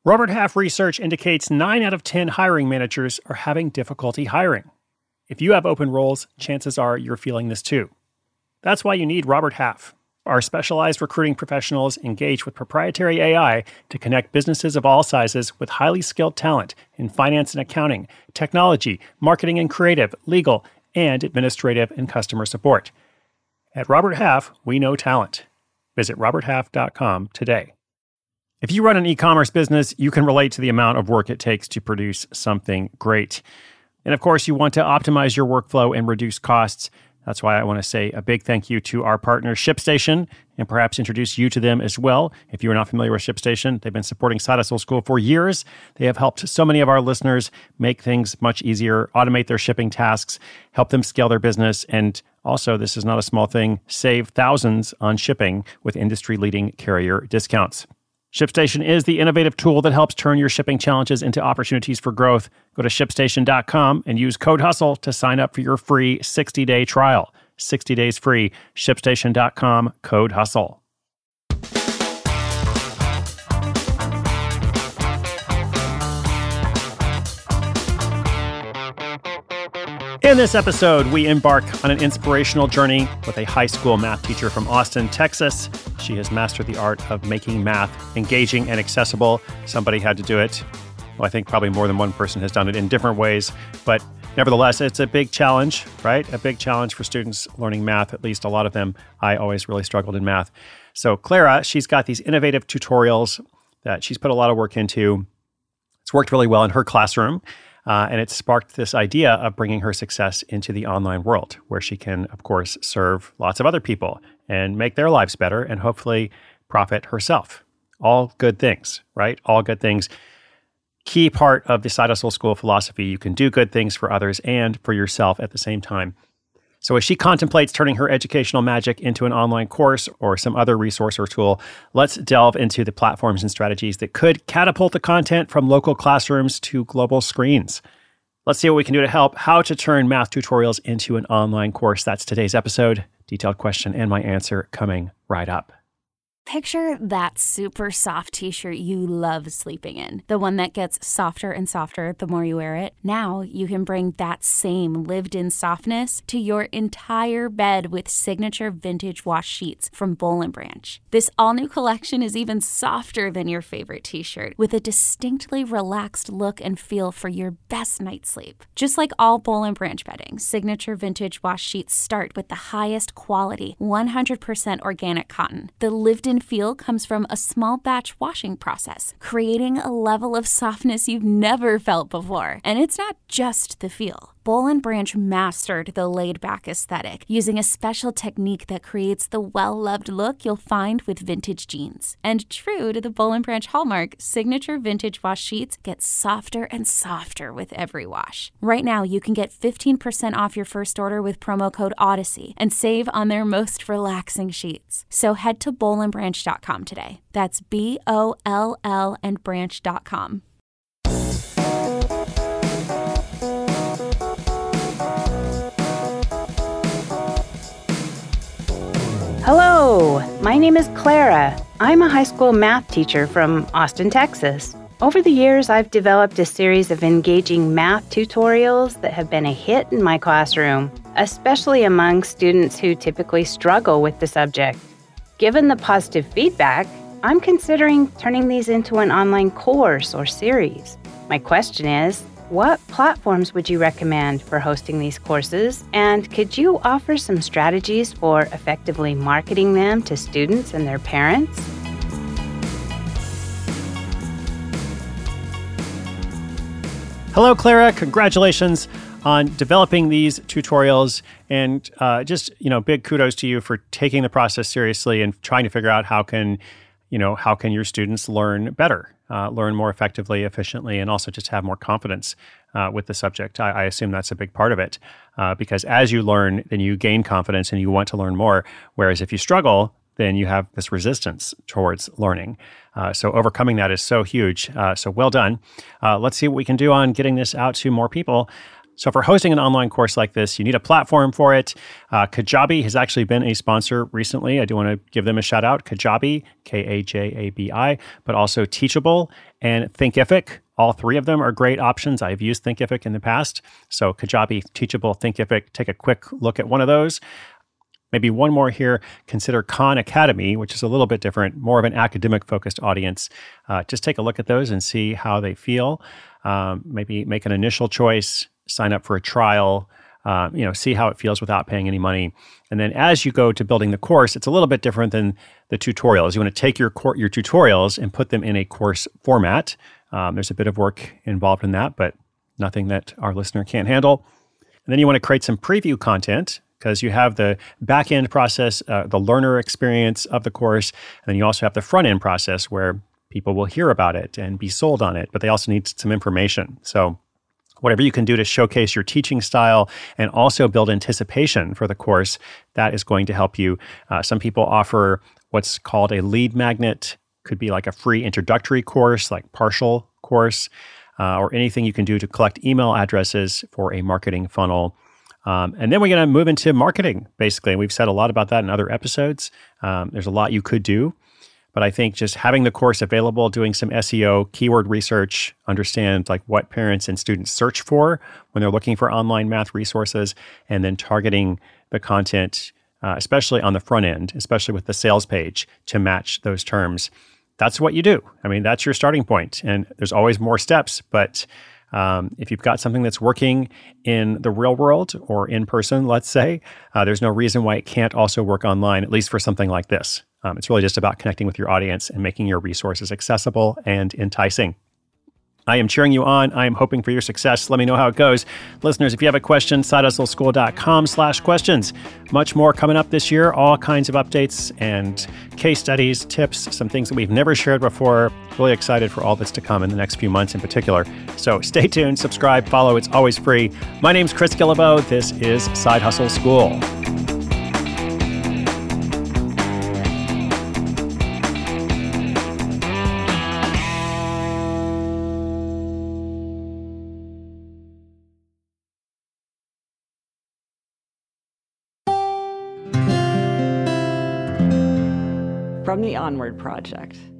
Robert Half research indicates 9 out of 10 hiring managers are having difficulty hiring. If you have open roles, chances are you're feeling this too. That's why you need Robert Half. Our specialized recruiting professionals engage with proprietary AI to connect businesses of all sizes with highly skilled talent in finance and accounting, technology, marketing and creative, legal, and administrative and customer support. At Robert Half, we know talent. Visit roberthalf.com today. If you run an e-commerce business, you can relate to the amount of work it takes to produce something great. And of course, you want to optimize your workflow and reduce costs. That's why I want to say a big thank you to our partner, ShipStation, and perhaps introduce you to them as well. If you are not familiar with ShipStation, they've been supporting Side Hustle School for years. They have helped so many of our listeners make things much easier, automate their shipping tasks, help them scale their business, and also, this is not a small thing, save thousands on shipping with industry-leading carrier discounts. ShipStation is the innovative tool that helps turn your shipping challenges into opportunities for growth. Go to ShipStation.com and use code HUSTLE to sign up for your free 60-day trial. 60 days free. ShipStation.com, code HUSTLE. In this episode, we embark on an inspirational journey with a high school math teacher from Austin, Texas. She has mastered the art of making math engaging and accessible. Somebody had to do it. Well, I think probably more than one person has done it in different ways, but nevertheless, it's a big challenge, right? A big challenge for students learning math, at least a lot of them. I always really struggled in math. So Clara, she's got these innovative tutorials that she's put a lot of work into. It's worked really well in her classroom. And it sparked this idea of bringing her success into the online world, where she can, of course, serve lots of other people and make their lives better and hopefully profit herself. All good things, right? All good things. Key part of the Side Hustle School philosophy, you can do good things for others and for yourself at the same time. So as she contemplates turning her educational magic into an online course or some other resource or tool, let's delve into the platforms and strategies that could catapult the content from local classrooms to global screens. Let's see what we can do to help how to turn math tutorials into an online course. That's today's episode. Detailed question and my answer coming right up. Picture that super soft t-shirt you love sleeping in, the one that gets softer and softer the more you wear it. Now you can bring that same lived-in softness to your entire bed with signature vintage wash sheets from Boll & Branch. This all-new collection is even softer than your favorite t-shirt, with a distinctly relaxed look and feel for your best night's sleep. Just like all Boll & Branch bedding, signature vintage wash sheets start with the highest quality, 100% organic cotton. The lived-in feel comes from a small batch washing process, creating a level of softness you've never felt before. And it's not just the feel. Boll & Branch mastered the laid-back aesthetic using a special technique that creates the well-loved look you'll find with vintage jeans. And true to the Boll & Branch hallmark, signature vintage wash sheets get softer and softer with every wash. Right now, you can get 15% off your first order with promo code Odyssey and save on their most relaxing sheets. So head to bollandbranch.com today. That's BOLL and branch.com. Hello, my name is Clara. I'm a high school math teacher from Austin, Texas. Over the years, I've developed a series of engaging math tutorials that have been a hit in my classroom, especially among students who typically struggle with the subject. Given the positive feedback, I'm considering turning these into an online course or series. My question is, what platforms would you recommend for hosting these courses? And could you offer some strategies for effectively marketing them to students and their parents? Hello, Clara. Congratulations on developing these tutorials, and big kudos to you for taking the process seriously and trying to figure out how can your students learn better, learn more effectively, efficiently, and also just have more confidence with the subject. I assume that's a big part of it, because as you learn, then you gain confidence and you want to learn more. Whereas if you struggle, then you have this resistance towards learning. So overcoming that is so huge. So well done. Let's see what we can do on getting this out to more people. So for hosting an online course like this, you need a platform for it. Kajabi has actually been a sponsor recently. I do want to give them a shout out. Kajabi, Kajabi, but also Teachable and Thinkific. All three of them are great options. I've used Thinkific in the past. So Kajabi, Teachable, Thinkific, take a quick look at one of those. Maybe one more here, consider Khan Academy, which is a little bit different, more of an academic-focused audience. Just take a look at those and see how they feel. Maybe make an initial choice, sign up for a trial, see how it feels without paying any money. And then as you go to building the course, it's a little bit different than the tutorials. You want to take your tutorials and put them in a course format. There's a bit of work involved in that, but nothing that our listener can't handle. And then you want to create some preview content, because you have the back-end process, the learner experience of the course, and then you also have the front-end process where people will hear about it and be sold on it, but they also need some information. So whatever you can do to showcase your teaching style and also build anticipation for the course, that is going to help you. Some people offer what's called a lead magnet. Could be like a free introductory course, like partial course, or anything you can do to collect email addresses for a marketing funnel. And then we're going to move into marketing, basically. We've said a lot about that in other episodes. There's a lot you could do. But I think just having the course available, doing some SEO, keyword research, understand like what parents and students search for when they're looking for online math resources, and then targeting the content, especially on the front end, especially with the sales page, to match those terms. That's what you do. I mean, that's your starting point. And there's always more steps, but if you've got something that's working in the real world or in person, let's say, there's no reason why it can't also work online, at least for something like this. It's really just about connecting with your audience and making your resources accessible and enticing. I am cheering you on. I am hoping for your success. Let me know how it goes. Listeners, if you have a question, sidehustleschool.com/questions. Much more coming up this year, all kinds of updates and case studies, tips, some things that we've never shared before. Really excited for all that's to come in the next few months in particular. So stay tuned, subscribe, follow. It's always free. My name's Chris Guillebeau. This is Side Hustle School. From the Onward Project.